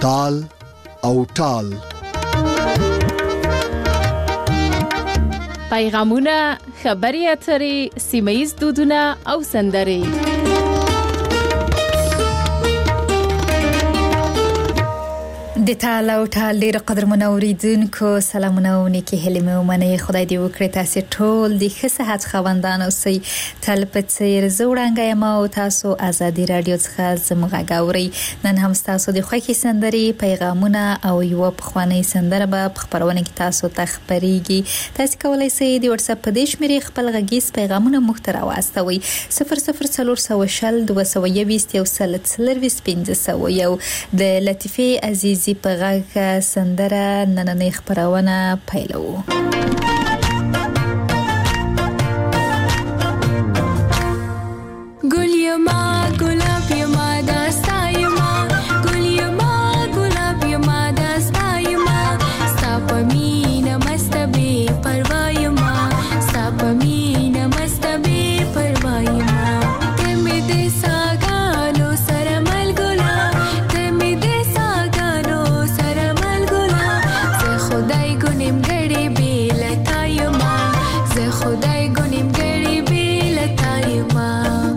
تال او ټال. پیغامونه، خبري اترې، سیمه‌ییز دودونه او سندرې. د تال او ټال ډیر قدرمنو اوریدونکو سلامونه او نیکی هیلې مې ومنئ. خدای دې وکړي تاسو ټول د ښه صحت خاوندان اوسئ. تل په څیر زه وړاندې یم او تاسو ازادي رادیو څخه زموږ غږ اورئ. نن هم تاسو د خوښي سندرې، پیغامونه او یو پخوانی سندره به په خبرونه کې تاسو ته خبريږي. تاسو کولای شئ د واتس اپ په دې شمیرې خپل غږیز پیغامونه موږ ته راوستوئ. 00402021 د لطیفه عزیزی په غږ سندره نننۍ خبرونه پیلو. ګل یما ګلاب یما داستا یما ګل یما ګلاب یما داستا یما ستا په مینه مست بې پروا یما ستا په مینه مست بې پروا یما ته مې د ساګانو سره ملګلا ته مې د ساګانو سره ملګلا زه خدای ګونم ګړې بې لتا یما زه خدای ګونم ګړې بې لتا یما.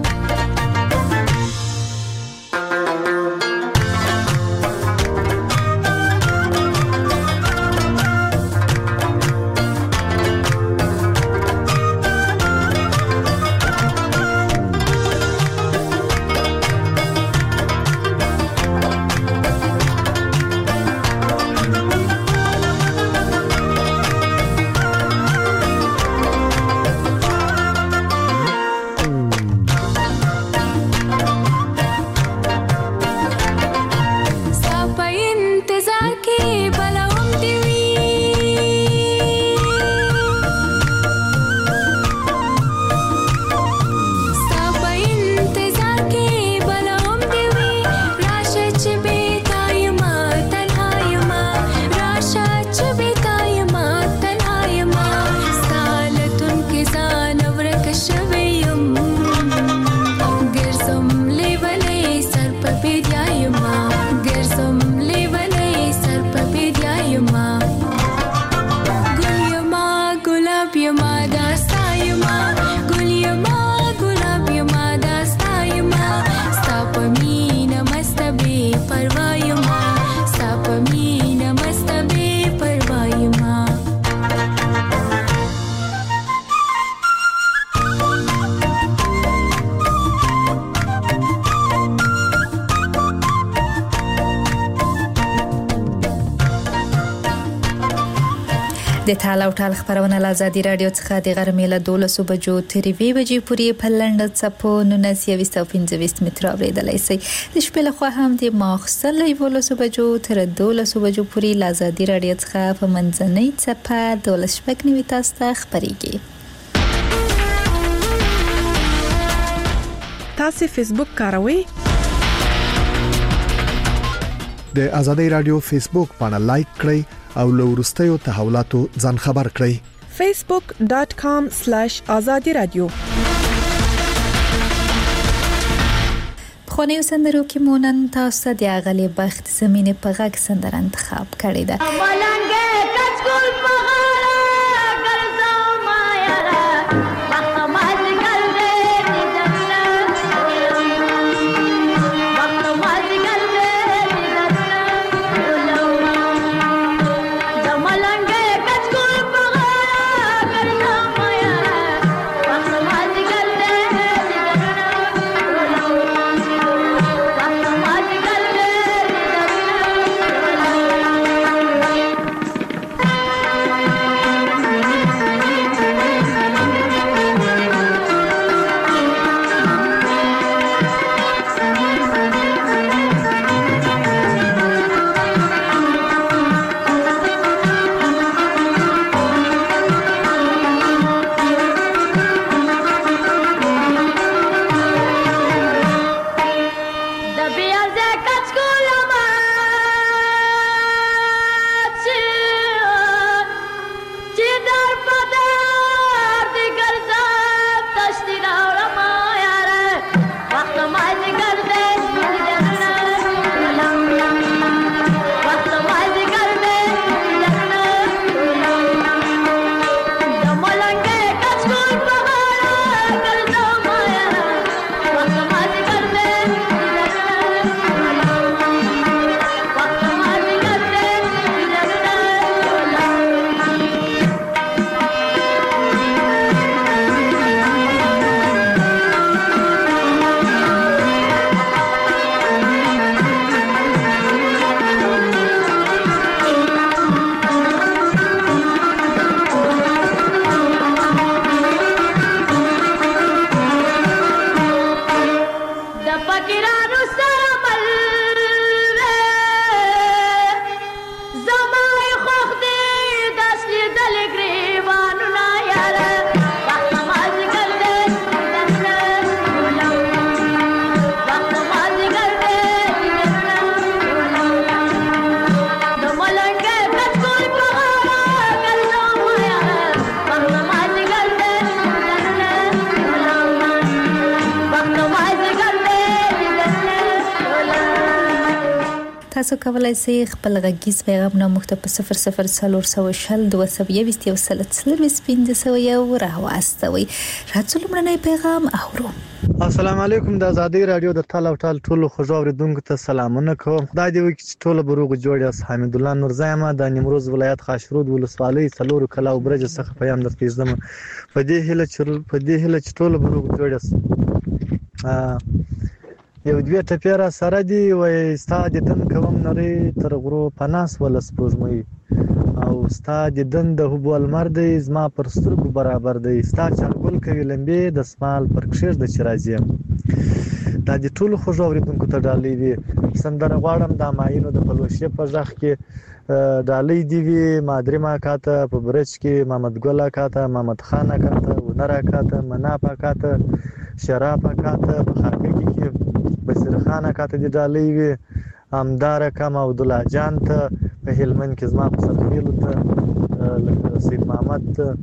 د تال او ټال خبرونه له ازادي رادیو څخه د غرمې له 12 بجو تر 2 بجې پورې په لنډ څپو 1925 متر اوریدلای شئ. د شپې له خوا هم د ماخستن له 12 بجو تر 12 بجو پورې له ازادي رادیو څخه په منځنۍ څپه 12 تاسو ته خبريږي. تاسو فیسبوک کاروئ؟ د ازادي رادیو فیسبوک باندې لایک کړئ او له وروستیو تحولاتو ځان خبر کړئ. facebook.com/azadi radio. خو نه سندرو کې مونږ تاسو د اغلی بخت زمينه په غږ سندر انتخاب کړی ده. فقیرانو سره مل زمای خوخ دی داس لیدل گریوانونه یاره وخت مازدیګر دی وخت مازدیګر دی د ملنګې پټکول په غاړه ګرځم یاره وخت مازدیګر دی تاسو کولای شئ خپل غږیز پیغام موږ ته په 00402023 راواستوئ. راځو لومړنی پیغام اورو. السلام علیکم. د آزادۍ رادیو د ټال او ټال ټولو خوږو اوریدونکو ته سلامونه کوم. خدای دې وکړي چې ټول بروغ جوړ یاست. حمید الله نورزی ما د نیمروز ولایت خاشرود ولسوالۍ څلور کلا او برج څخه پیغام درکېږم. په دې هیله چې ټول بروغ جوړ یاست. یو دوی ټپیرا سره دی وای استاد دن کوم نری تر غرو پناس ولس پوزمي او استاد دن د هوبول مرد زما پر سترګو برابر دی. استاد چرګل کوي لمبي د سمال پر کښر د چرایزم دا د ټولو خوږو اوریدونکو ته ډالۍ وي. سندره غواړم د ماینو د پلوشې په ځخ کې ډالۍ دی وی مادری ما کاته په برج کې محمد ګل کاته محمد خان کاته ونر کاته مناپا کاته شراب کاته په خارګي کې بصیر خان کاته دی ډالۍ وی امدار کم عبد الله جان ته په هلمند کې زما په سرخیلو ته لکه سید محمد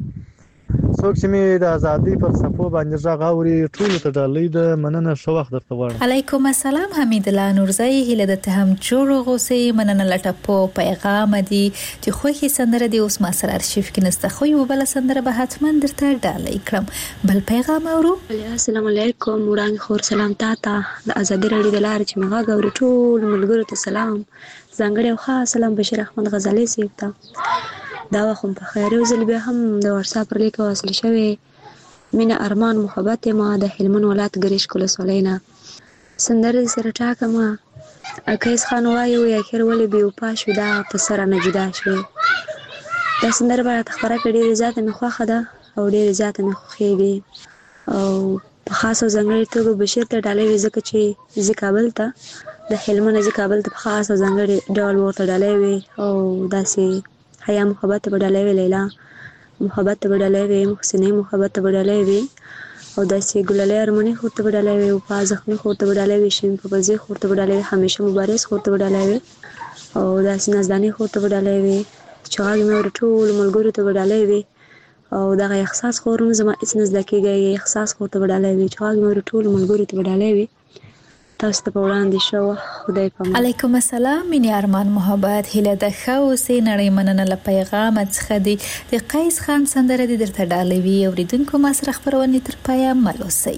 څوک چې می د ازادۍ پر صفو باندې ژغوري ټول ته ډالۍ د مننه شو وخت درته غواړم. علیکم السلام. حمید الله نورزی هله د ته هم جوړ غوسې مننه لټپو پیغام دی چې خوخي سندره دی اوس ما سره ارشیف کې نسته خو یو بل سندره به حتما درته ډالۍ کړم. بل پیغام اورو. السلام علیکم وړاندې خور سلام تاته د ازادۍ رادیو د لارې چې مغا غوړ ټول ملګرو ته سلام ځانګړی او خاص سلام بشیر احمد غزالی سیب ته دا وخت په خیر او زل به هم د واتساپ پر لیک وصل شوی مینا ارمان محبت ما د هلمند ولایت ګریش کول سولینا سندره سره ټاکه ما اکیس خان وایو یا خیر ولې به پاش دا په سره نه جدا شوی دا سندره به تخبره کړي ذات نه خوخه ده او ډیر ذات نه خوخيږي او په خاصه ځانګړي توګه بشیر ته ډالۍ ځکه چې زکابل ته د هلمند زکابل ته په خاصه ځانګړي ډول ورته ډالۍ وي او داسې حیا محبت بدلې وی لیلا محبت بدلې وی محسنه محبت بدلې وی او داسې ګللې ارمنی خورته بدلې وی او پازخنه خورته بدلې وی شین په بزي خورته بدلې وی همیشه مبارز خورته بدلې وی او داسې نازداني خورته بدلې وی چاغ مې ورټول ملګرو ته بدلې وی او دا احساس خورم زما هیڅ نزدکیږي احساس خورته بدلې وی چاغ مې ورټول ملګرو ته بدلې وی تاسو ته وړاندې شو. خدای پامان. علیکم السلام. مینه ارمان محبت هله د خوسې نړۍ مننه له پیغام څخه دی د قیس خان سندره دي درته ډالۍ وی اوریدونکو ما سره خبرونه تر پایا ملوسي.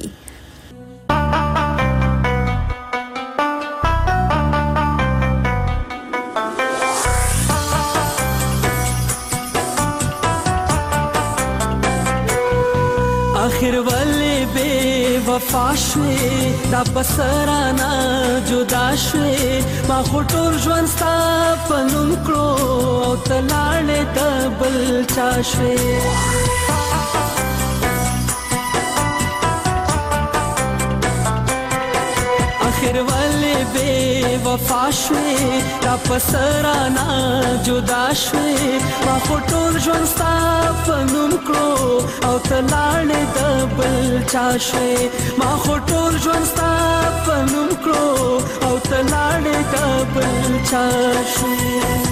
آخر والے بے وفا شوی دا بسرانا جدا شوی ما خطور ژوند ستا پنوم کړو او تلاړې د بل چا شوی آخر والے بے وفا شوی دا بسرانا جدا شوی ما خطور ژوند ستا پنوم کړو او تلاړې د بل چا شوی ما خطور ژوند ستا پنوم کړو او تلاړې د بل چا شوی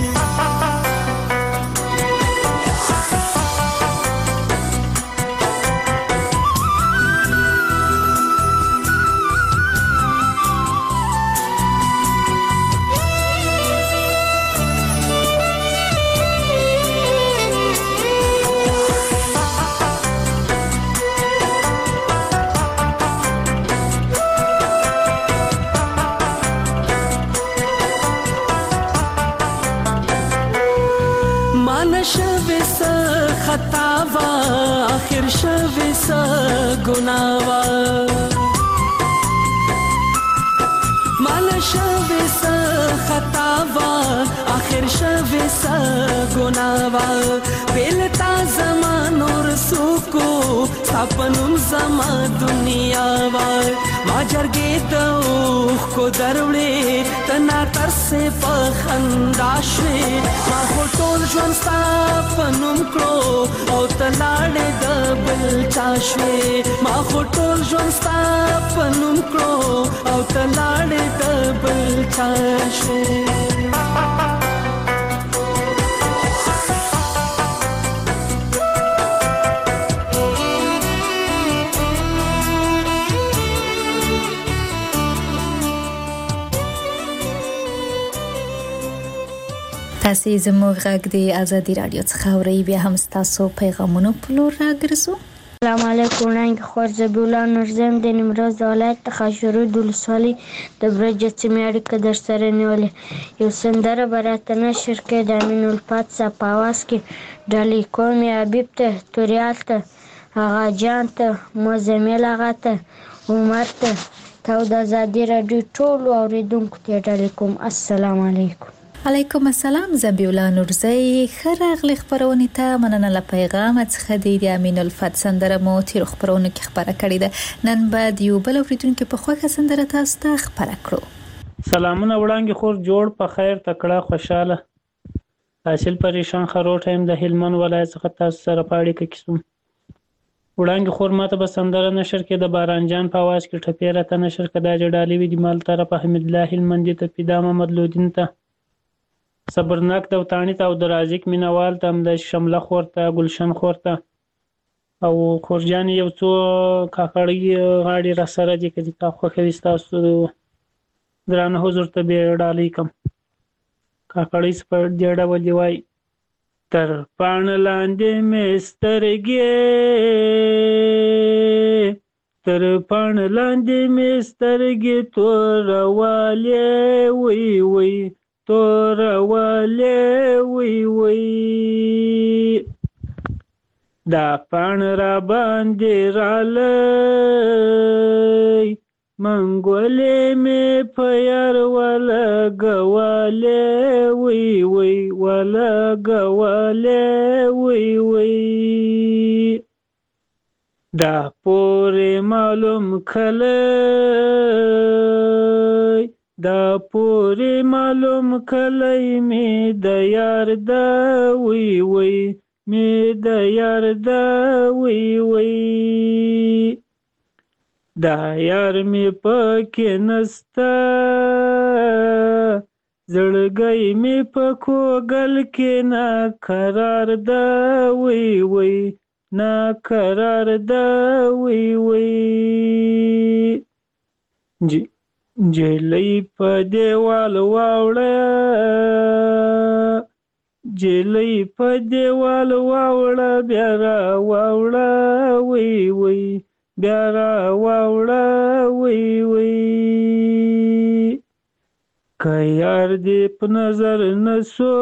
آخر شوی سا گناوا مالا شوی سا خطاوا آخر شوی سا گناوا بیلتا زمان اور سوکو سپنم زما دنیا وا ما جرگی تو دروړې تنا تر سه په خندا شوې ما خو ټول ژوند ستا په نوم کړو او تلاړې د بل چا شوې ما خو ټول ژوند ستا په نوم کړو او تلاړې د بل چا شوې تاسو زموږ غږ د ازادي رادیو څخه اورئ بیا هم تاسو پیغامونه پلور راګرځو السلام علیکم ننګ خور زبیلا نورزم د نیمروز ولایت خاشورو د ولسوالۍ د برجه سیمې اړیکه در سره نیولې یو سندره به راته نشر کړې د امین الفات صاحب په اواز کې ډالۍ کوم یې حبیب ته توریال ته آغا جان ته مزمل آغا ته عمر ته او د ازادي رادیو ټولو اورېدونکو ته ډالۍ کوم السلام علیکم علیکم السلام زبیولا نورزی خراغلی خبرونه ته مننه له پیغام څخه د امین الفت سندره مو تیر خبرونه کې خبره کړې ده نن بعد یو بل اوریدونکو په خوښه سندره تاسو ته خبره کړو سلامونه وړاندې خور جوړ په خیر تکړه خوشاله حاصل پریشان خروټ هم د هلمند ولایت څخه تاسو سره پاړې کې کیسم وړاندې خور ماته به سندره نشر کې د باران جان په आवाज کې ټپیره ته نشر کړه د ډالۍ وی د مال طرف حمید الله هلمندي ته پیدا محمد لودین ته صبرناک د وطانی ته او د رازق مینوال ته د شمله خورته گلشن خورته او خورجان یو څو کاکړی غاړي را سره دي کدي تا خو خوي تاسو درانه حضور ته به ډالۍ کم کاکړی سپړ جوړه ولي وای تر پان لاندې مسترګې تر پان لاندې مسترګې تور والے وی وی تور والے وی وی دا پان را باندې رالای منګولې مې پیار ولا غوالې وی وی ولا غوالې وی وی دا پورې معلوم کله دا پوری معلوم کلی می د یار دا وی وی می د یار دا وی وی دا یار می پکې نستا زړګی می پکو گل کې نا قرار دا وی وی نا قرار دا وی وی جی جلی په دیوال واوړه جلی په دیوال واوړه بیا را واوړه وی وی بیا را واوړه وی وی که یار دې په نظر نسو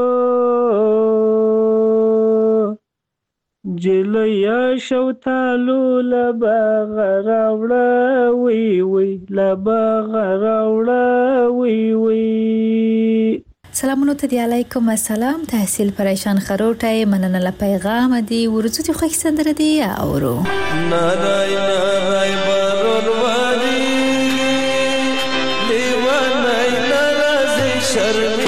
جلیا شوتالو لباغ راوړه وی وی لباغ راوړه وی وی سلامونه ته دی علیکم السلام تحصیل پریشان خروټه مننه له پیغام دی ورځو ته خوښ سندره دی اورو نارای نارای بارون وادي لیوانای نارازی شرمی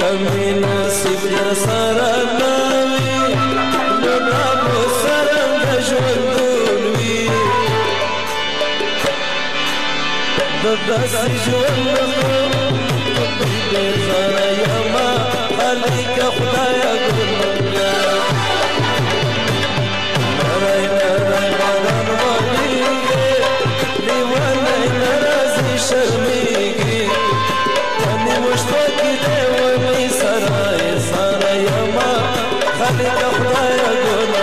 کمی نصیب در سره نوی نو دا په سرنګ ژوندون وي د داسې ژوند بیزاره یما خالق خدایا ګلګا نړۍ نړۍ بدن ولیږي لیوانه ناراضي شرمېږي پنې مشتو کې دی ونی سره یما خالق خدایا ګلګا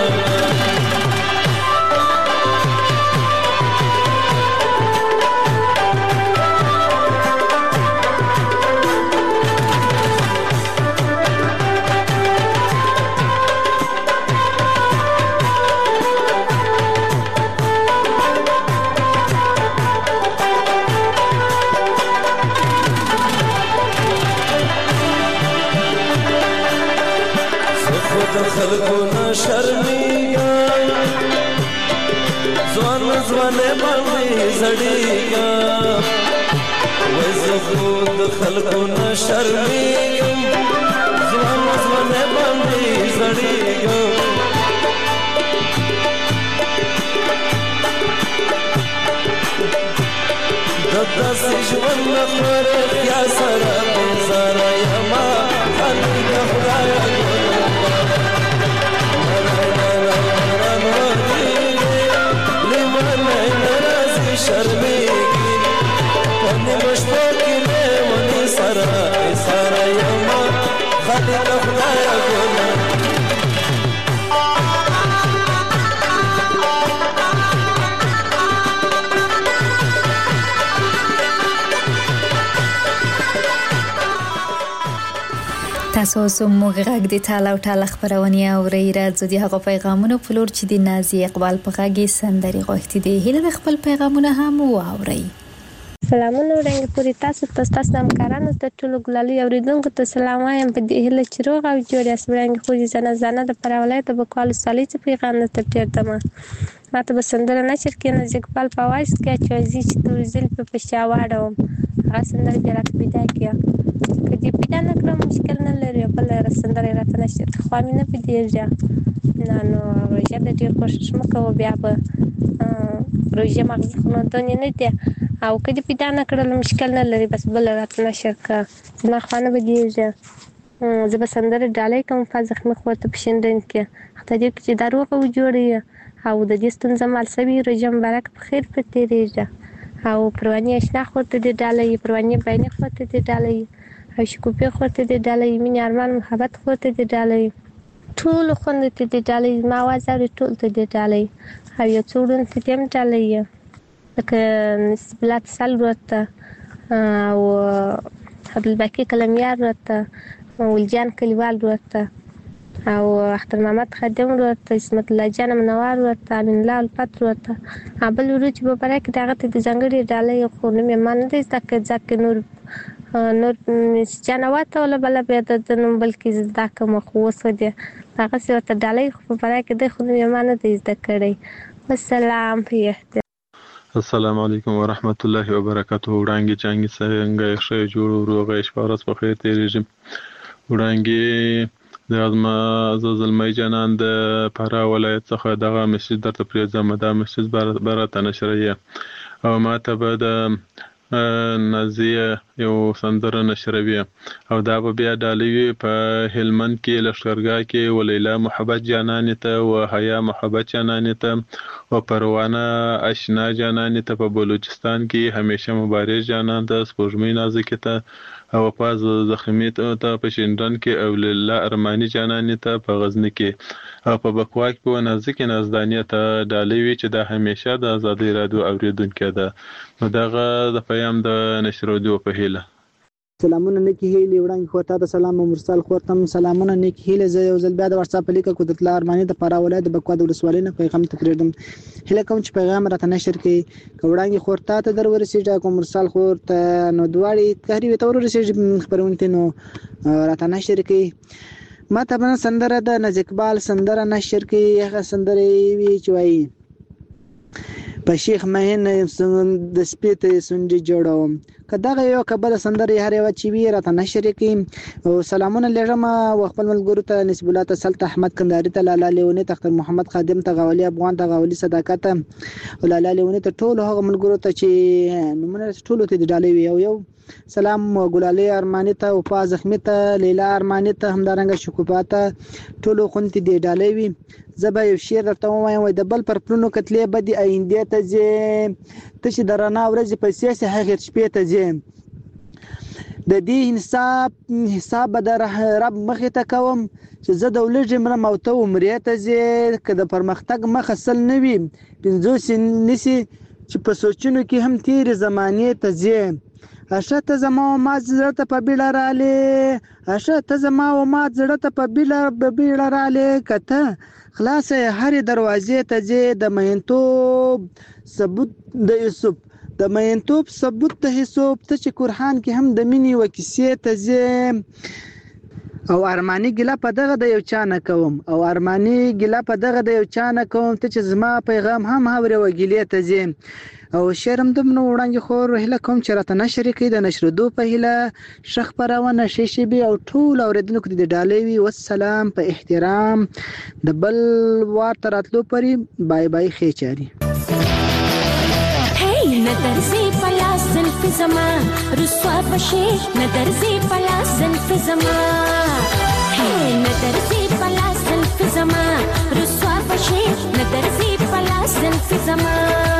خلقونه شرمېږه ځوانې باندې زړېږه وایي زه خو د خلقونه شرمېږم ځوانې باندې زړېږه د داسې ژوند نه په رښتیا سره بیزاره یمه خالق خدایه شرمېږي پنې مشتو کې لیوني سره یما خالق خدایه ګله تاسو زموږ غږ د ټاله او ټاله خبرونه اورئ راځي د هغو پیغامونو په لور چې د نازي اقبال په غږ سندري غوښتي دي هله خپل پیغامونه هم واورئ. سلامونه وړاندې پوری تاسو همکارانو ته ټولو ګلالي اوریدونکو ته سلام وایم په دې هله چې روغ او جوړ یاست. وړاندې خو زنه د پرولای ته بکوال سالي چې پیغام ته تیرتمه ماته به سندره نشر کې نه ځکپال په وايس کې چې چې تور زل په پښاواړم هغه سندره کې راته پیدا کیا کدی پیدا نه کړم مشکل نه لري بل سندره راته نشر خو مې نه پیډیږي نو روزه د دې کوشش وکړو بیا به روزه مغز خو نه دي او کدی پیدا نه کړل مشکل نه لري بس بل راته نشر کا ما خو نه پیډیږي زه به سندره ډالۍ کوم په ځخمه خورته پښیندن کې خدای دې چې دروغ او جوړي او د دې ستونزه مال سوي رجم برک په خیر په تیریږي او پرواني اشنا خورته دې ډالۍ پرواني باندې خورته دې ډالۍ او شکوپې خورته دې ډالۍ مين ارمان محبت خورته دې ډالۍ ټول خوند ته دې ډالۍ ما وازار ټول ته دې ډالۍ او یو څوړن ته دې ډالۍ لکه نسبلات سال ورته او عبدالباقي کلمیار ورته ولجان کلیوال ورته او اختر محمد خادم ورته اسمت الله جان منوار ورته امین الله الفت ورته ابل ورچ په پره کې دغه ته ځنګړي ډالۍ خو نه مې مان دې ځکه نور جنواته ولا بل به د نوم بلکې زده کوم خو وسه هغه څه ته ډالۍ خو په پره کې د خو نه مان دې زده کړی والسلام په السلام علیکم ورحمت الله وبرکاته. وړاندې څنګه ښه جوړ روغه شپارس په خیر تیریږي. وړاندې د زلمی جانان د فرا ولایت څخه دغه مسجد درته پریزم دا مسجد برته نشریه او ماته به د نازیه یو سندره نشروي او دا به بیا ډالوي په هلمند کې لښکرګاه کې ولیلا محبت جانان ته او حیا محبت جانان ته او پروانه اشنا جانان ته په بلوچستان کې همیشه مبارز جانان ته سپوږمۍ نازک ته او پاز زخمی ته په شینډن کې او لیلا ارمانی جانان ته په غزنی کې او په بکوا کې په نازک نازدانیه ته ډالوي چې دا همیشه د آزادۍ رادیو اوریدونکو ده نو دغه د پیام د نشرودو په هیله. سلامونه نیکی هیله وړاندې خو ته سلام مرسل خورتم سلامونه نیکی هیله زه یو ځل بیا د واتس اپ لیک کو د ارمانی د پرا ولایت د بکوا د ولسوالۍ نه پیغام تکریدم هله کوم چې پیغام راته نشر کې وړاندې خورته ته در ورسېږه کوم مرسل خورته نو دواړي تحریو ته ورسېږي خبرونه نو راته نشر کې ما ته بنا سندره د نزکبال سندره نشر کې هغه سندره وی چوي په شیخ مهین د سپیته سندې جوړوم که دغه یو کبل سندرې هر یو چې وی راته نشر کړي او سلامونه لږم او خپل ملګرو ته نسب الله تسلط احمد کندهاري ته لاله لیونی تختر محمد خادم ته غولي افغان ته غولي صداقت او لاله لیونی ته ټول هغه ملګرو ته چې نمونه ټول ته ډالې وي یو سلام ګلالي ارماني ته او پاز زخمی ته لیلا ارماني ته همدارنګه شکوفا ته ټول خونتي دی ډالې وي زبا یو شعر درته وایم د بل پر پلونو کتلې بدی آینده ته چې ته چې درنا ورځ په سیاسي حقیقت شپې ته چې د دې حساب در رب مخې ته کوم چې زه د ولږ مر موته عمرې ته چې کده پرمختګ مخسل نه وي 50 نسی چې په سوچونو کې هم تیر زمانه ته چې اشته زما او ما زړه ته په بیل رااله اشته زما او ما زړه ته په بیل رااله کته خلاص هر دروازې ته چې د مینتوب ثبوت د یوسف د مینتوب ثبوت ته حساب ته چې قرآن کې هم د مینې و کیسې ته چې او ارمانی ګلا په دغه د یو چا نه کوم او ارمانی ګلا په دغه د یو چا نه کوم ته چې زما پیغام هم هاوري و ګلې ته چې او شرم د منو وړاندې خور هله کوم چې راته نشر کړي د نشر دو په هله شخ پرونه شیشي بي او ټول اوریدونکو د ډالۍ وي والسلام په احترام د بل وار تراتلو پري بای بای خېچاري هی نظر زی پلا زلف زما رسوا بشي نظر زی پلا زلف زما هی نظر زی پلا زلف زما رسوا بشي نظر زی پلا زلف زما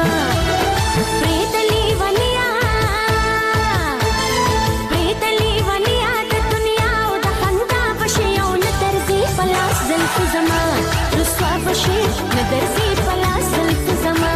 ندرسي پلاس زلف زما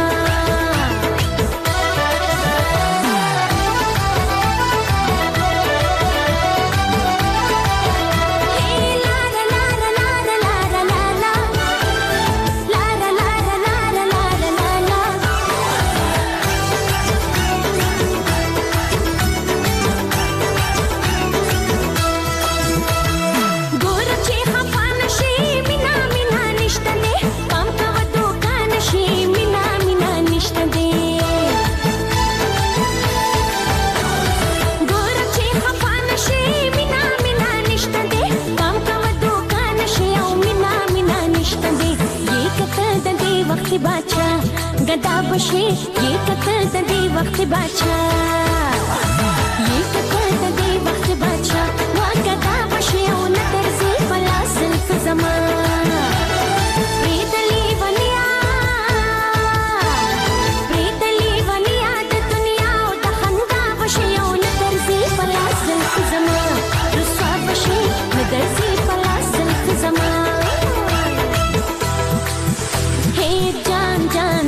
गदा बशे ये कतल दे वक्त बाचा ये कतल दे वक्त बाचा वा गदा बशे ओ नजर से पला जुल्फ ज़मा प्रीतली वलिया द दुनिया ओ तखंदा बशे ओ नजर से पला जुल्फ ज़मा रुसवा बशे नजर से पला जुल्फ ज़मा हे जान जान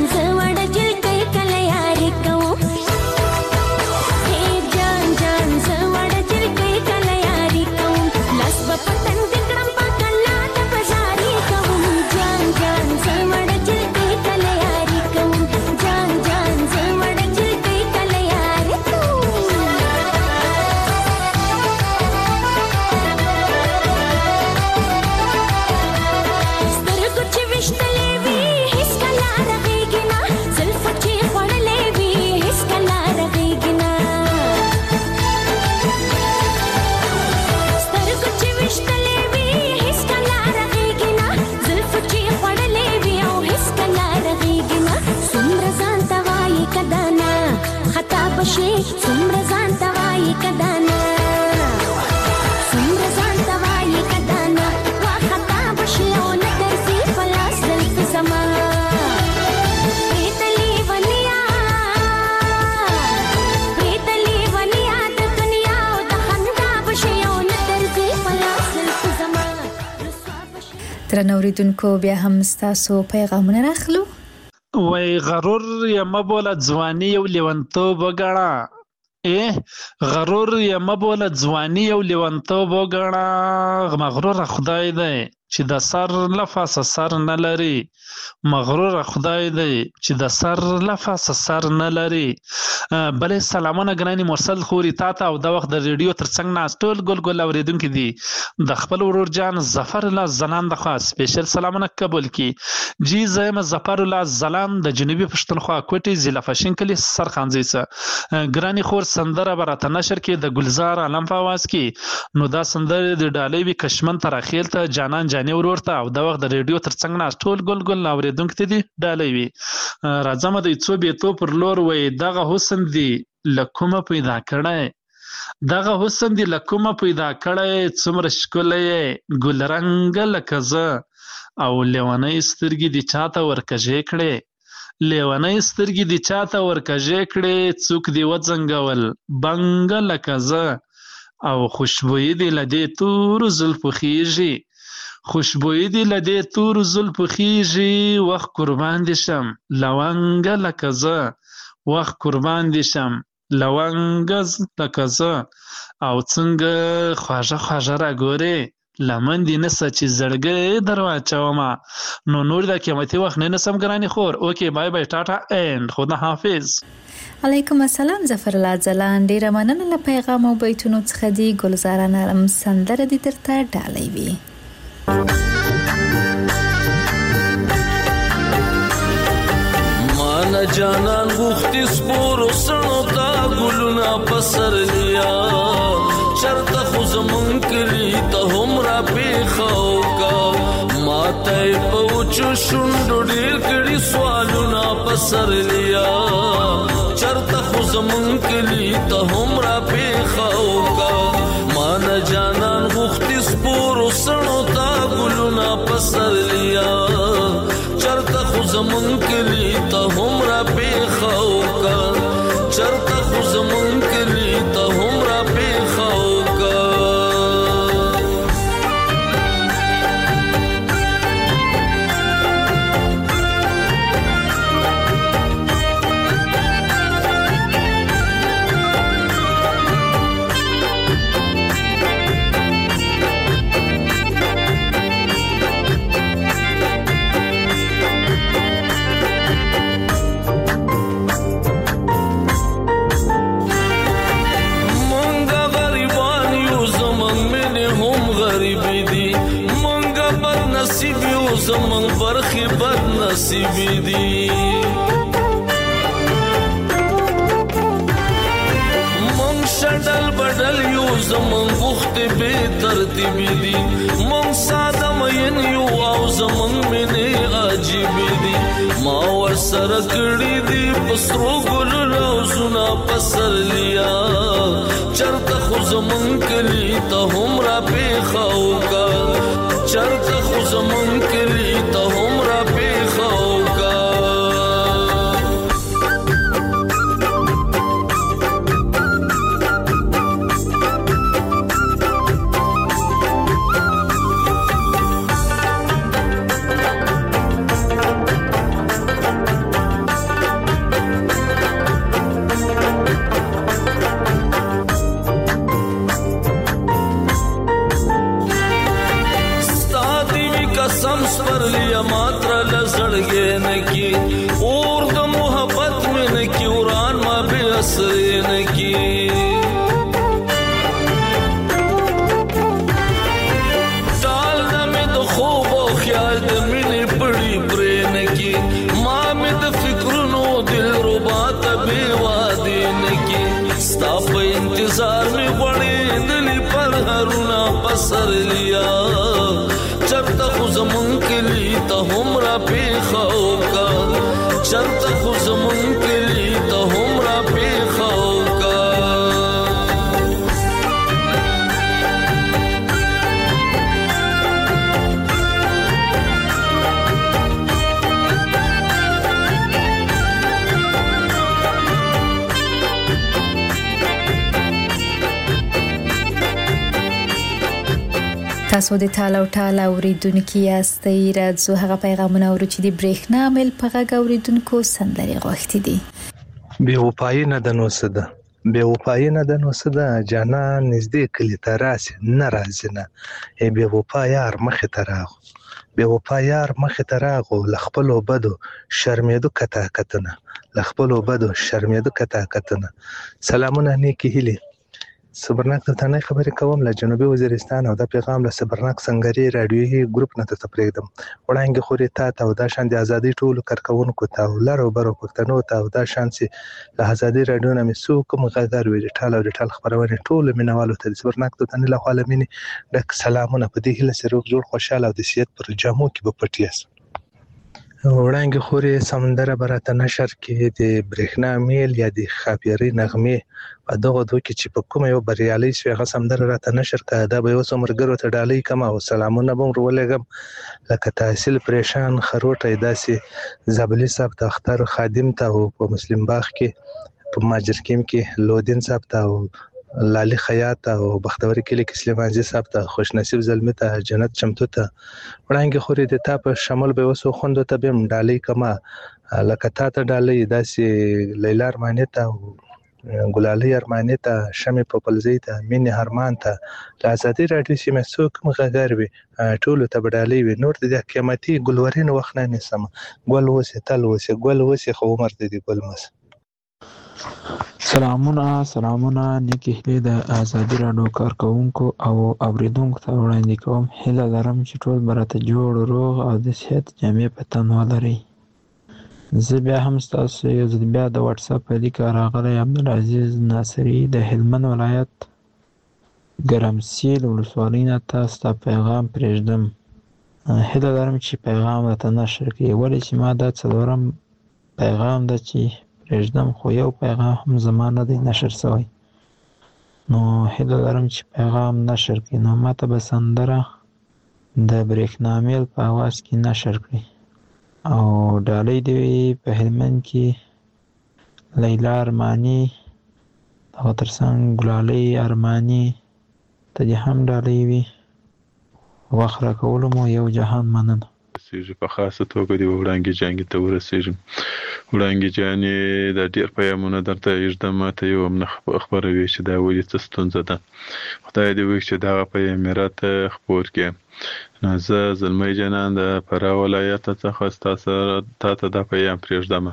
सुम्र जान तवाई कदाना सुम्र जान तवाई कदाना वा खता बशियो नजर सी पलास जुल्फ ज़मा प्रीतली वलिया द दुनिया ओ तखंदा बशियो नजर सी पलास जुल्फ ज़मा ترنوریدونکو بیا هم ستاسو پیغامونه راخلو وای غرور یا مبوله ځواني یو لیونتوب وګڼه غرور یا مبوله ځواني یو لیونتوب وګڼه مغرور خدای دی چې د سر لفظ سر نه لري، مغرور خدای دی چې د سر لفظ سر نه لري. بلې سلامونه ګرانې مرسل خوري تا ته او د وخت د ریډیو ترڅنګ ناست ټول ګل ګل اورېدونکي دي د خپل ورور جان ظفر الله زلان د خوا سپیشل سلامونه قبول کی. جی زه یم ظفر الله زلان د جنوبي پښتونخوا کوټې ضلع فشین کلي سرخانځي څه. ګرانې خور سندره به راته نشر کې د ګلزار عالم په اواز کې، نو دا سندره د ډالۍ وي کشمن تراخیل ته جانان جانې ورور ته او د وخت د ریډیو ترڅنګ ناست ټول ګل ګل اورېدونکي ته دي ډالۍ وي. راځم د څو بیتو پر لور وای دغه حسن دی لکومه پیدا کړی، دغه حسن دی لکومه پیدا کړی، څومره ښکلی ګل رنګ لکه زه او لیونی سترګې دي چاته ورکژې کړې، لیونی سترګې دي چاته ورکژې کړې، څوک دی وځنګول بنګ لکه زه او خوشبویي دی له دې تورو زلفو خیږي، خوشبویي دی له دې تورو زلفو خیږي، وخت قربان دي شم لونګ لکه زه، وخت قربان دي شم لونګ لکه زه او څنګه خواږه خواږه راګورې لمن دي نسه چې زړګی در واچومه. نو نور د قیمتي وخت نه نسم ګرانې خور. اوکې بای بای ټاټا اینډ خدا حافظ. علیکم السلام ظفر الله ځلان، ډیره مننه له پیغام او بیتونو څخه دی. ګلزار نرم سندره دي درته ډالۍ وي. مانا جانان غوختی سپورو سنو تا گلونا پسر لیا، چرتا خوزمون کلی تا هم را پیخاو کا، ماتای پوچو شندو دیر کری سوالونا پسر لیا، چرتا خوزمون کلی تا هم را پیخاو کا، مانا جانان غوختی سپورو سنو تا گلونا پسر لیا، چرتا خوزمون کلی تا هم را پیخاو کا، چرتا خوزمون کلی تا هم را پیخاو کا. زمن برخی بد نصیبی دی، من شدل بدل یو زمن بخت بے ترتیبی دی، من ساده مین یو او زمن منی عجیبی دی، ما ور سره کړی دی پسرو ګل روزونه پسر لیا، چرته خو زمن کلی ته هم را پیخاو کا، چرته خو زمون کلی ته هم را پیخاو کا. لیا ماترا لزړګې نکی اور د محبت میں نکی وران ما به اثر نکی، ټال نامې د خوب او خیال د مینې پړی پرې نکی، ما مې د فکرونو دل ربا ته بې وادې نکی، ستا په انتظار مې غوړې دلی پر هرونه پسر لیا، چرته خو زمون کلی ته هم را پیخاو کا، چرته خو زمون کلی ته هم را پیخاو کا. تاسو د تاله او ټاله اوریدونکو یاستئ. راځو هغه پیغامونه اورو چې د برېښنا مل په غږ اوریدونکو سندرې غوښتي دي. بې وفایي نه د نو څه ده، بې وفایي نه ده نو څه ده جانان نږدې کلي ته راسې نه راځي نه بې وفا یار مخې ته راغو بې وفا یار مخې ته راغو له خپلو بدو شرمېدو کتاکتونه له خپلو بدو شرمېدو کتاکتونه سلامونه نیکې هیلې صبرناک دلتانۍ خبرې کوم له جنوبي وزیرستان او دا پیغام له صبرناک سنګري راډیویي ګروپ نه درته پرېږدم وړانګې خورې تا ته او دا شان د ازادۍ ټولو کارکوونکو ته او لرو برو پښتنو ته او دا شان چې له ازادۍ راډیو نه مې څوک کوم غږار وي ډیټال او ډیټال خپرونې ټولو مینوالو ته د صبرناک دلتانۍ لخوا له مینې ډک سلامونه په دې هیله چې روغ جوړ خوشحاله او د صحت پر جامو کې به پټ یاست وړانګې خورې سمندره به راته نشر کې د برېښنا میل یا د ښاپیرۍ نغمې په دغو دوه کې چې په کومه یو بریالۍ شوې هغه سمندره راته نشر کړه دا به یو څو ملګرو ته ډالۍ کړم او سلامونه به ور ولېږم لکه تحصیل پریشان خروټی داسې زابلي صاحب ته اختر خادم ته او په مسلم باغ کې په ماجرکیم کې لودین صاحب ته او لالي خیاط او بختوري کلی کې سلیمانزي صاحب ته خوش نصیب زلمی ته جنت چمتو ته وړانګې خورې د تا په شمول به وسو خوندو ته به ډالۍ کما لکه تا ته ډالۍ داسې لیلا ارماني ته ګلالۍ ارماني ته شمې پوپلزۍ ته مینې هرمان ته له ازادۍ راډیو سیمه څوک مغږر وي ټولو ته به ډالۍ وي نور د قیمتي ګلورین وخت نه نیسم ګل اوسې تل اوسې ګل اوسې خو عمر د دې ګل مس سلامونه نیکې هیلې د ازادي راډیو کارکوونکو او اوریدونکو ته وړاندې کوم هیله لرم چې ټول به راته جوړ روغ او د صحت جامې په تن ولرئ زه بیا هم ستاسو یو ځل بیا د واتس اپ په لیکه راغلی عبدالعزیز ناصري د هلمند ولایت ګرمسیل ولسوالۍ نه تاسو ته پیغام پرېږدم هیله لرم چې پیغام راته نشر کړي ولې چې ما دا څلورم پیغام ده چې پرېږدم خو یو پیغام هم زما نه دی نشر شوی نو هیله لرم چې پیغام نشر کړي نو ماته به سندره د برېښنا میل په اواز کې نشر کړي او ډالۍ دې وي په هلمند کې لیلا ارماني دغه ترڅنګ ګلالۍ ارماني ته دې هم ډالۍ وي وخت راکولو مو یو جهان مننه په خاصه توګه د وړانګې جانګې ته ورسېږم وړانګې جانې دا ډېر پیغامونه درته ایږدم ماته یو هم نه خپروي چې دا ولې څه ستونزه ده خدای دې وکړي چې دغه پیغام مې راته خپور کړي نو زه زلمی جانان د فراه ولایت څخه تا ته دا پیغام پرېږدم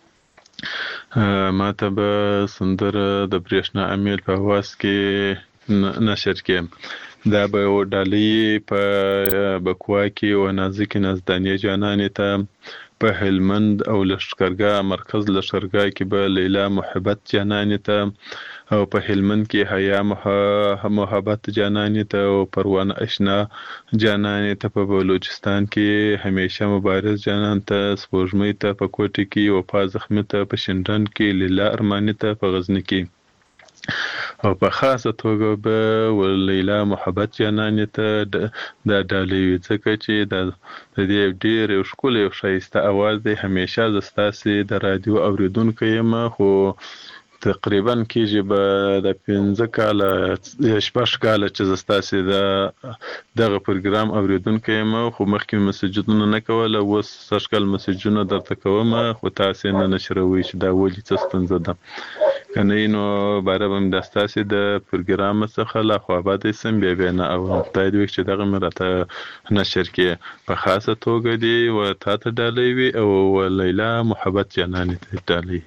ماته به سندره د برېښنا امیل په اواز کې نشر کړي دا به ډالۍ په بکوا کې او نازکې نازدانې جانانې ته په هلمند او لښکرګاه مرکز لښکرګاه کې به لیلا محبت جانانې ته او په هلمند کې حیا محبت جانانې ته او پروانه اشنا جانانې ته په بلوچستان کې همیشه مبارز جانان ته سپوږمۍ ته په کوټې کې وفا زخمي ته په شینډنډ کې لیلا ارماني ته په غزني کې او په خاصه توګه به لیلا محبت جانانې ته دا ډالۍ وي ځکه چې د دې ډېر یو ښکلی او ښایسته اواز دی همیشه زه ستاسې د راډیو اورېدونکی یم خو تقریبا کېږي به د 15 کاله 6 کاله چې زه ستاسې دغه پروګرام اورېدونکی یم خو مخکې مسیجونه نه کوله اوس 6 کال مسیجونه درته کوم خو تاسې نه نشروئ چې دا ولې څه ستونزه ده که نه وي نو باره به مې دا ستاسې د پروګرام څخه لا خوابدی سم بیا نه اورم خدای دې وکړي چې دغه مې راته نشر کړي په خاصه توګه دې و تا ته ډالۍ وي او لیلا محبت جانانې ته ډالۍ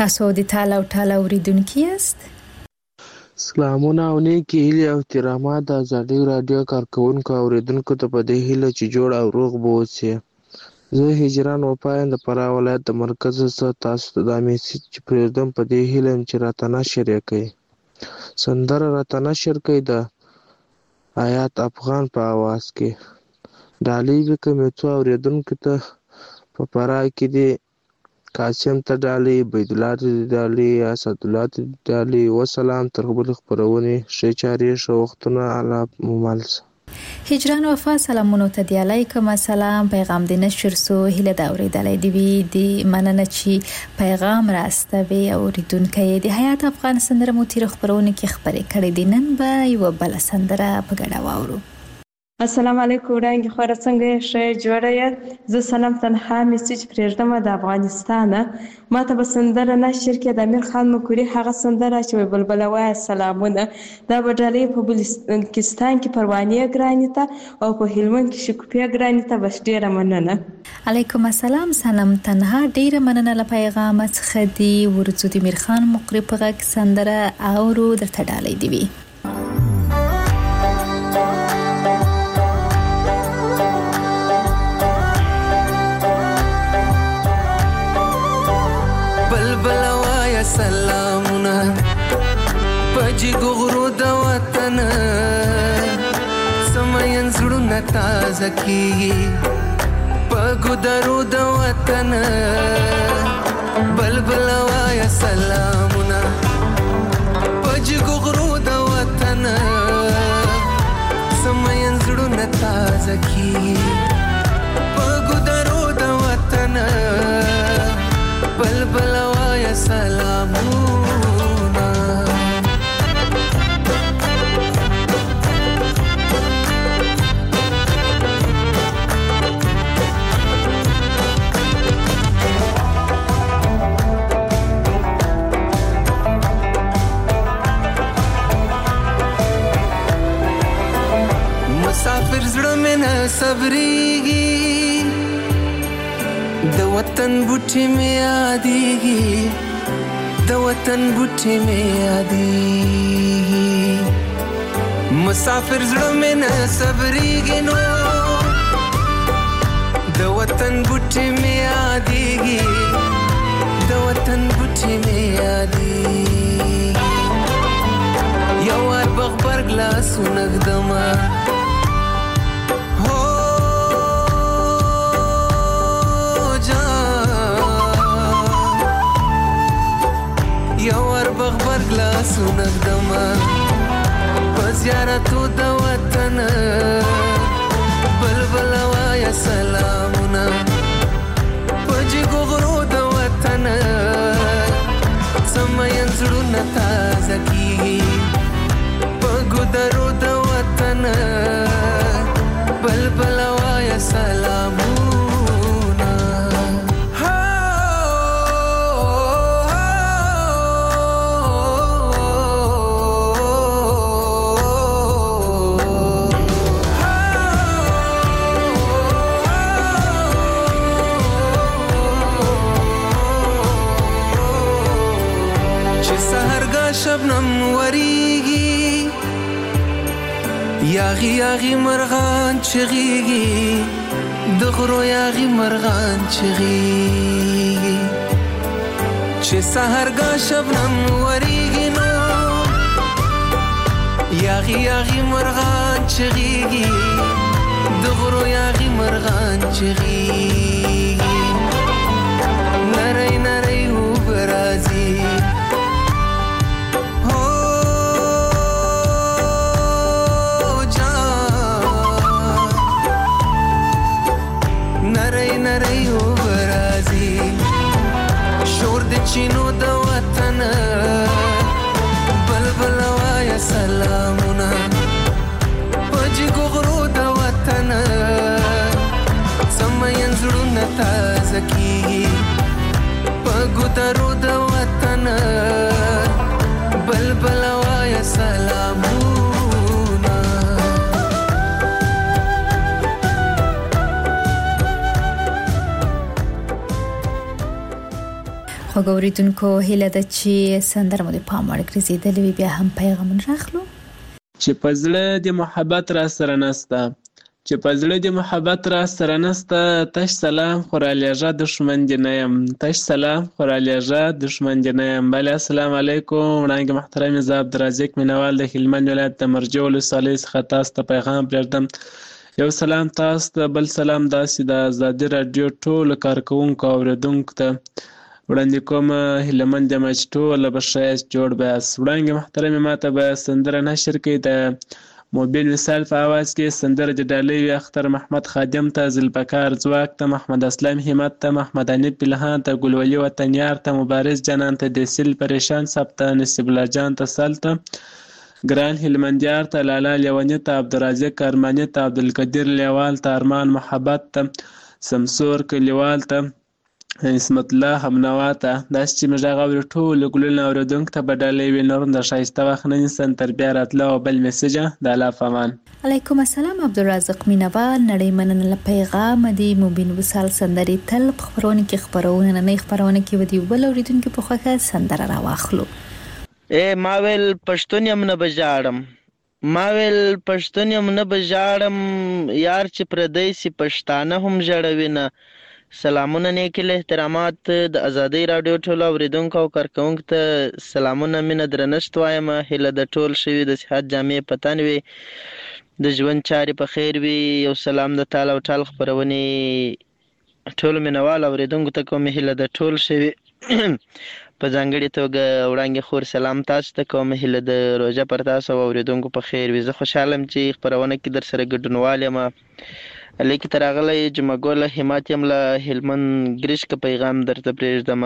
تاسو د تاله او ټاله اوریدونکي یاست. سلامونه او نیکی هیلې او احترامات د ازادي راډیو کارکوونکو او اوریدونکو ته په دې هیله چې جوړ او روغ به اوسئ. زه هجران وفا یم د فراه ولایت د مرکز څخه تاسو ته دا میسج چې پرېږدم په دې هیله یم چې راته نشر یې کړئ. سندره راته نشر کړئ د آیات افغان په اواز کې. ډالۍ به کوم یو څو اوریدونکو ته په فراه کې دي. قاسم ته ډالۍ، عبیدالله ته ډالۍ، اسدالله ته ډالۍ. وسلام. تر بلې خپرونې ښې چارې ښه وختونه الله ممال شه. هجران وفا سلامونو ته دی علیکم السلام. پیغام د نشر سو هله دا اوریدلې دی دی مننه چې پیغام راستوي اوریدونکو د حیات افغان سندره مو تیر خبرونه کې خبرې کړې دي. نن به یو بل سندره په ګډه واورو. السلام علیکم وړاندې خو څنګه ښه جوړه یاست. زه سلام تنها میسج پرېږدم د افغانستان. ماته به سندره نشر کې د امیر خان مکوري هغه سندره چې بلبل وای سلامونه دا به ډالۍ په بلوچستان کې پروانې ګرانې ته او په هلمند کې شکوفیا ګرانې ته بس ډیره مننه. علیکم السلام. سلام تنها ډیره مننه له پیغام څخه دی. ورڅو د امیر خان مکوري په غږ سندره اورو درته ډالۍ دی. سلامونه پجی غرو د وطن سمین زړونه تازه کیږي پګو درو د وطن بلبل وایا سلامونه پجی غرو د وطن سمین زړونه تازه کیږي پګو درو د وطن بلبل وایا سلامونه. مسافر زړه مې نه صبرېږي د وطن بوټي مې یادېږي د وطن بوټي مې یادېږي مسافر زړه مې نه صبرېږي نو د وطن بوټي مې یادېږي د وطن بوټي مې یادېږي یو وار بغبرګ لاسونه ږدمه بغبرګ لاسونه ږدمه په زیارتو د وطن بلبل وایا سلامونه په جګو غرو د وطن سمین زړونه تازه کیږي په ګودرو د وطن بلبل وایا سلامونه. شبنم وریږي یاغي یاغي مرغان چغيږي د غرو یاغي مرغان چغيږي چې سحرګا شبنم وریږي نو یاغي یاغي مرغان چغيږي د غرو یاغي مرغان چغيږي نری نری وبرازي چینو د وطن بلبل وایا سلامونه پجګو غرو د وطن سمین زړونه زموږ اوریدونکو هیله ده چې سندره مو د پام وړ ګرځېدلې وي. بیا هم پیغامونه راخلو. چې په زړه د محبت را سره نسته، چې په زړه د محبت را سره نسته، تش سلام خو رالیږه دښمن دې نه یم، تش سلام خو رالیږه دښمن دې نه یم. بله السلام علیکم وړانګې محترم، زه عبدالرزاق مینوال د هلمند ولایت د مرجع ولسوالۍ څخه تاسو ته پیغام پرېږدم. یو سلام تاسو ته، بل سلام داسې د ازادي راډیو ټولو کارکوونکو او اورېدونکو ته وړاندې کوم. هیلهمند یم چې ټوله به ښایست جوړ به یاست. وړانګې محترمې ما ته به سندره نشر کړي د موبیل وصال په آواز کې. سندره د ډالۍ وي اختر محمد خادم ته، ذوالفقار ځواک ته، محمد اسلام همت ته، محمد حنیف پلهان ته، ګلولي وطنیار ته، مبارز جانان ته، دیسل پریشان صاحب ته، نصیب الله جان ته، سل ته، ګران هلمندیار ته، لالا لیونی ته، عبدالرزاق ارماني ته، عبدالقدیر لیوال ته، ارمان محبت ته، سمسور کلیوال ته، اسمت الله همنوا ته. داسې چې موږ هغه اورو ټولو ګلونه اورېدونکو ته به ډالۍ وي. نور د ښایسته وخت نه نیسم تر بیا راتله او بل میسیجه د الله په امان. علیکم السلام عبدالرزاق مینوال، نړۍ مننه له پیغام دی. موبین وصال سندرې تل په خپرونه کې خپرونه نه خپرونه کې ودی بل اوریدونکو په خوښه سندره راواخلو. ما ویل پښتون یم نه بجاړم، ما ویل پښتون یم نه بجاړم، یار چې پردی سي پښتانه هم ژړوي نه. سلامونه نیکي له احترامات د ازادۍ راډیو ټولو اوریدونکو او کارکوونکو ته سلامونه مینه درنښت وایم. هیله د ټول شوي د صحت جامې په تن وي، د ژوند چارې په خیر وي. یو سلام د تال او ټال خپرونې ټولو مینوال اوریدونکو ته کوم. هیله د ټول شوي په ځانګړې توګه وړانګې خور سلام تاسو ته کوم. هیله د روژه پر تاسو او اوریدونکو په خیر وي. زه خوشحاله یم چې خپرونه کې در سره ګډونوال یم. لیکې ته راغلی جمعه ګله همت یم له هلمند ګرشکه پیغام درته پرېږدم.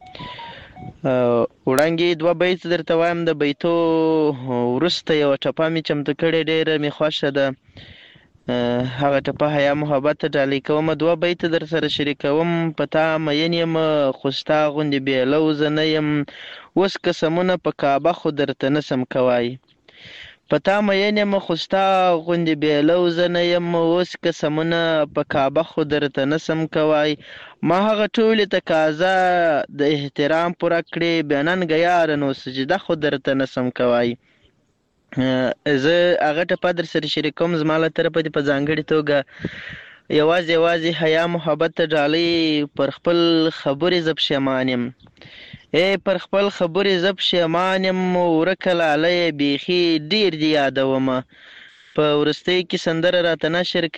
وړانګې دوه بیت درته وایم. د بیتو وروسته یوه ټپه مې چمتو کړې، ډېره مې خوښه ده. هغه ټپه حیا محبت ته ډالۍ کوم. دوه بیت در سره شریکوم. په تا مین یم خو ستا غوندې بېلو زه نه یم، اوس قسمونه په کعبه خو درته نسم کوای. په تا مین یم خو ستا غوندې بېلو زه نه یم، اوس قسمونه په کعبه خو درته نسم کوای. ما هغه ټولې تقاضا د احترام پوره کړې، بیا ننګه یاره نو سجده خو درته نسم کوای. زه هغه ټپه در سره شریکوم. زما له طرفه دې په ځانګړې توګه یوازې حیا محبت ته ډالۍ. پر خپل خبرې زه پښیمان یم، پر خپل خبرې زه پښیمان یم، ورکه لالی بیخي ډېر دې یادومه. په وروستۍ کې سندره راته نشر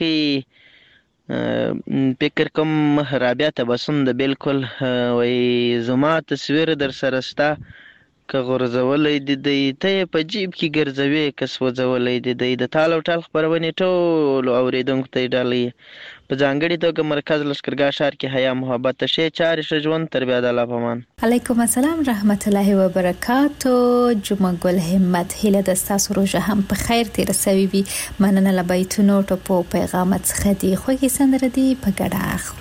کوي، فکر کوم رابعه تبسم ده بلکل. وایي زما تصویر در سره شته، که غورځولی دې دی ته یې په جیب کې ګرځوې، که سوځولی دې دی. د تال او ټال خپرونې ټولو اوریدونکو ته یې ډالۍ. په ځانګړې توګه مرکز لښکرګاه ښار کې حیا محبت ته ښې چارې ښه ژوند تر بیا د الله په امان. علیکم السلام رحمت الله وبرکاتو. جمعه ګل همت، هیله ده ستاسو روژه هم په خیر تېره سوې وي. مننه له بیتونو ټپو پیغامات څخه دي. خوږې سندره دي په ګډه اخلو.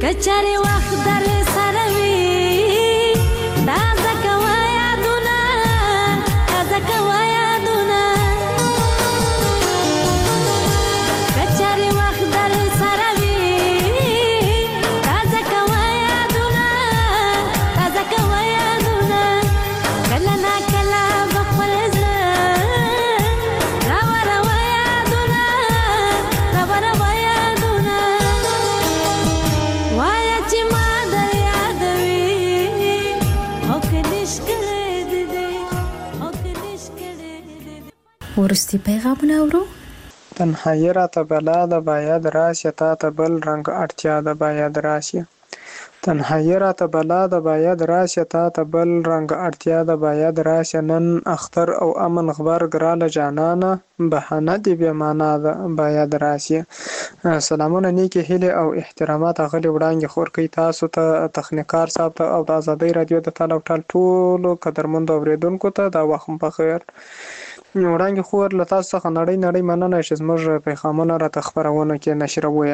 کچاري وخت در سره وي تازه کوه یادونه تازه کوه یادونه کچاري وخت در سره وي تازه کوه یادونه تازه کوه یادونه کله نا کله بخپل زړه راوروه یادونه راوروه یادونه وایه چې ما در یادوي او که نش کړی د دی او که نش کړی د دی. وروستي پیغامونه اورو. تنهایی راته بلا ده باید راشي تا ته بل رنګ اړتیا ده باید راشي تنهایی راته بلا ده باید راشي تا ته بل رنګ اړتیا ده باید راشي نن اختر او امن غبرګ راله جانانه بهانه دې بې معنا ده باید راشي. سلامونه نیکې هیلې او احترامات اغلې وړانګې خور کوي تاسو ته تخنیکار صاحب ته او د ازادۍ راډیو د تال او ټال ټولو قدرمندو اورېدونکو ته دا وخت مو په خیر. وړانګې خور له تاسو څخه نړۍ مننه چې زموږ پیغامونه راته خپرونه کې نشرویه.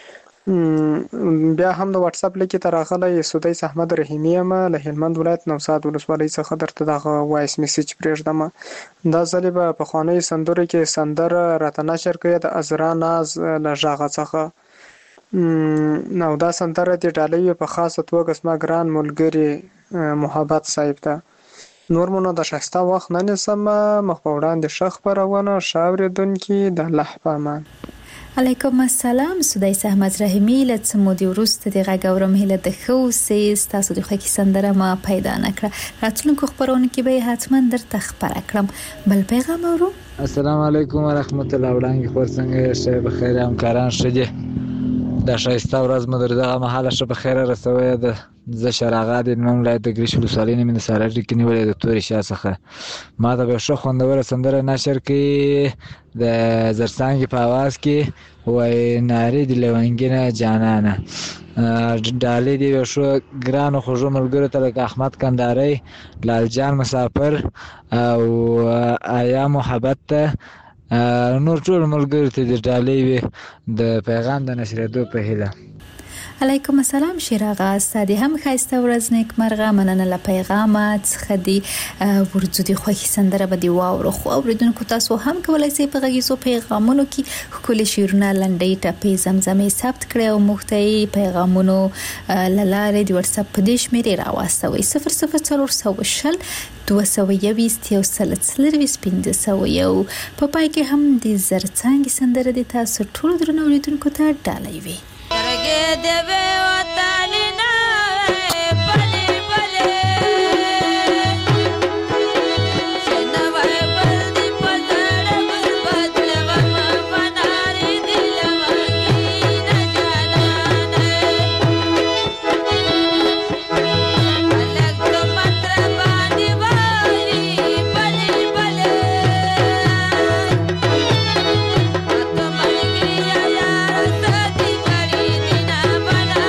بیا هم د واتس اپ لیکې ته راغلی سدیس احمد رحیمي یم له هلمند ولایت نوساد ولسوالۍ څخه درته دغه وایس میسیج پرېږدم. دا ځلې به پخوانیو سندرو کې سندره راته نشر کړې د عذرا ناز له غږه څخه او دا سندره دې ډالۍ وي په خاصه توګه زما ګران ملګري محبت صاحب ته. نور مو نو د ښایسته وخت نه نیسم مخ په وړاندې ښه خپرونه ښه اورېدونکي د الله په امان. علیکم السلام. سدیس احمد رحیمي له څه مودې وروسته د غږ اورم هیله د ښه اوسئ. ستاسو د خوښې سندره ما پیدا نه کړه. راتلونکو خپرونو کې به یې حتما درته خپره کړم. بل پیغام اورو. السلام علیکم ورحمت الله. وړانګې خور څنګه یې؟ ښه بخیر همکاران ښه دي؟ دا ښایسته ورځ مو در دغه مهاله ښه په خیره رسوی ده. زه شراغا د هلمند ولایت د ګریش ولسوالۍ نه مې د سارا ډکې نیولې د تورې شا څخه. ما ته به ښه خوندوره سندره نشر کړي د زرڅانګې په اواز کې وایي نارې د لونګینه جانانه. ډالۍ دې یو ښه ګرانو خوږو ملګرو ته لکه احمد کندهارۍ، لال جان مسافر او آیا محبت ته نور ټول ملګرو ته د ډالۍ وي د پیغام د نشرېدو په هیله. علیکم السلام شیراغا. ستاسو هم ښایسته ورځ نیکمرغه. مننه له پیغامه څخه دی. ورځو دی خوښي سندره به دی واورو. خو اوریدونکو تاسو هم کولای شئ په غږیزو پیغامونو کې ښکلي شعرونه لنډۍ ټپې زمزمې ثبت کړئ او موږ ته یې پیغامونو له لارې د واتس اپ په دې شمېرې راواستوئ 00420 221 په پای کې هم د زرڅانګې سندره د تاسو ټول درنو اوریدونکو ته ډالۍ وي. देवे वतालिना बले बले शनवाय बल्दी पजड़ बदलव बनारी दिलवगी न जाना अलग मंत्र बानी वारी बले बले तो मन गिया यार सती बड़ी दिना बना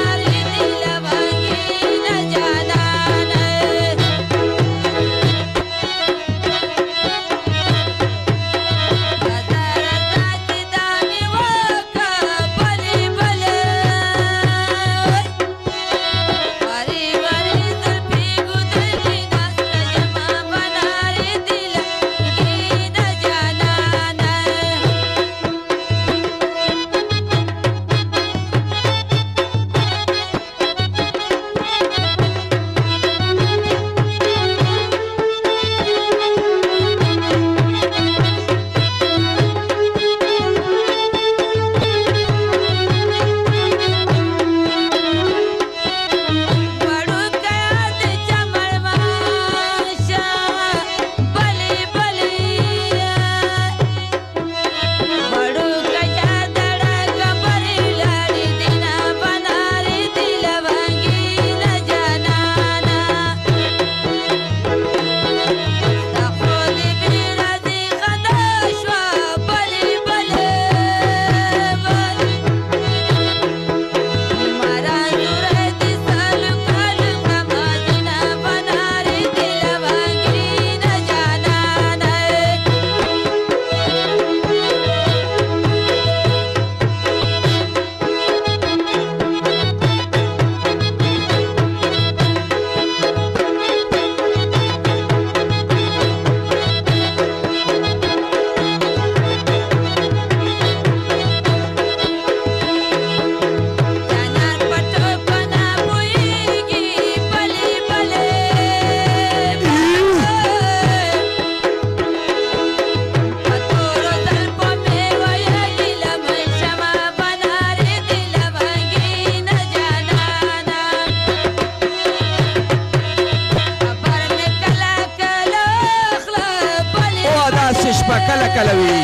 کله کله وي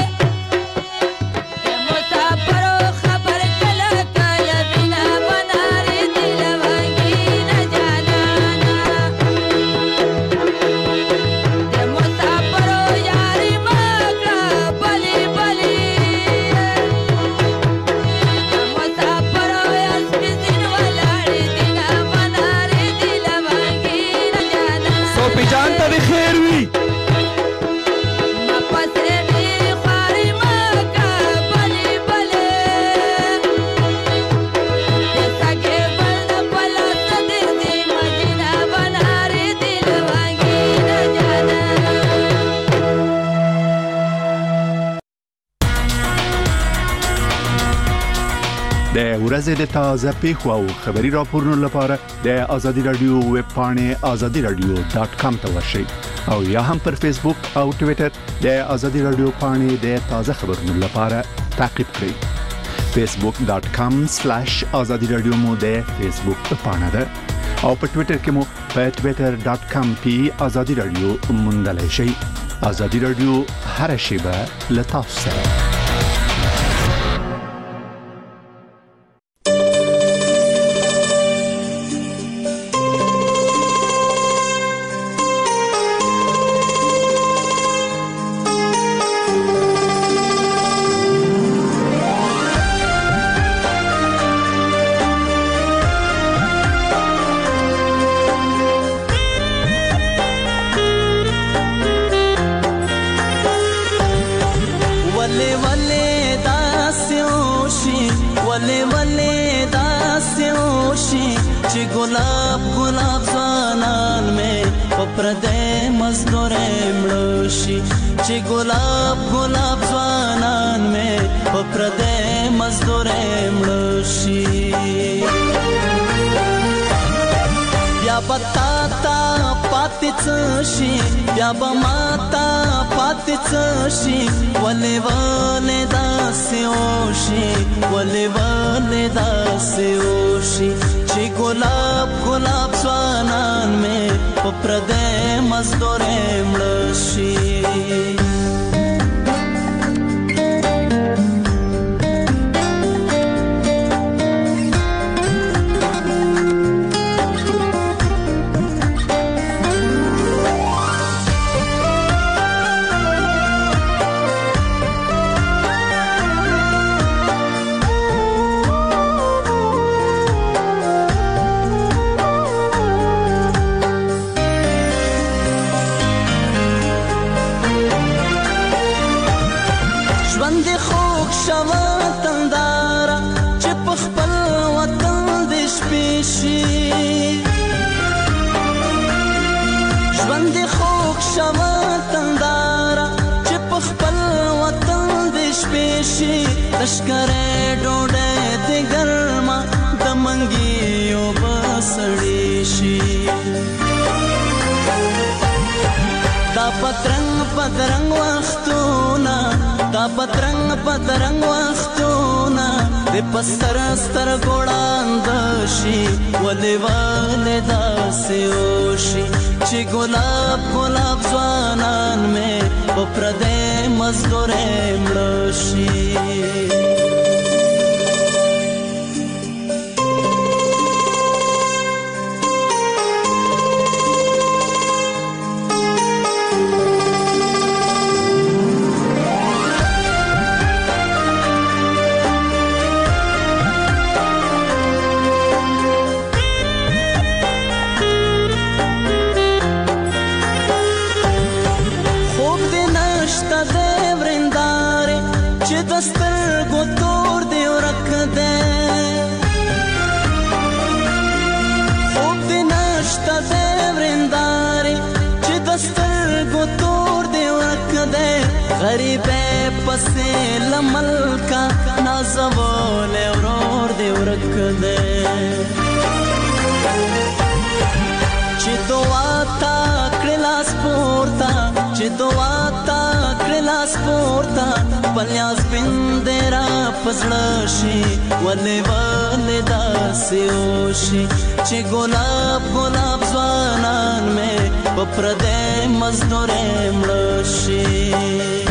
د ورځې د تازه پیښو او خبري راپورونو لپاره د ازادي رادیو ویب پاڼې azadiradio.com ته ورشئ او یا هم پر فیسبوک او ټوئیټر د ازادي رادیو پاڼې د تازه خبرونو لپاره تعقیب کړئ. facebook.com/azadiradio مو د فیسبوک پاڼه ده او په ټوئیټر کې مو په twitter.com/azadiradio موندلای شئ. ازادي رادیو هر شیبه له تاسو سره. چې ګلاب ګلاب ځوانان مې په پردې مزدورې مړ شي